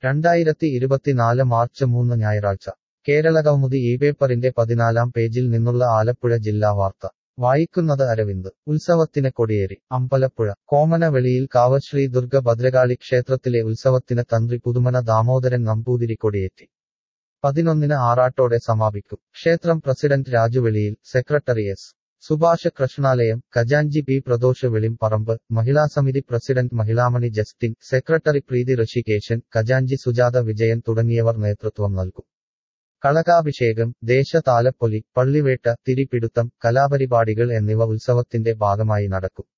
2024 March 3 ഞായറാഴ്ച കേരളകൗമുദി പേപ്പറിന്റെ 14-ാം പേജിൽ നിന്നുള്ള ആലപ്പുഴ ജില്ലാ വാർത്ത വായിക്കുന്നത് അരവിന്ദ്. ഉത്സവത്തിന് കൊടിയേറി അമ്പലപ്പുഴ. കോമനവെളിയിൽ കാവ് ശ്രീ ദുർഗ ഭദ്രകാളി ക്ഷേത്രത്തിലെ ഉത്സവത്തിന് തന്ത്രി പുതുമന ദാമോദരൻ നമ്പൂതിരി കൊടിയേറ്റി. 11-ന് ആറാട്ടോടെ സമാപിക്കും. ക്ഷേത്രം പ്രസിഡന്റ് രാജുവെളിയിൽ, സെക്രട്ടറി എസ്. സുഭാഷ് കൃഷ്ണാലയം, ഖജാൻജി പി പ്രദോഷ് വെളിംപറമ്പ്, മഹിളാസമിതി president Mahilamani Justin, secretary Preethi Rishikesan, ഖജാൻജി സുജാത വിജയൻ തുടങ്ങിയവർ നേതൃത്വം നൽകും. കളകാഭിഷേകം, ദേശതാലപ്പൊലി, പള്ളിവേട്ട, തിരിപിടുത്തം, കലാപരിപാടികൾ എന്നിവ ഉത്സവത്തിന്റെ ഭാഗമായി നടക്കും.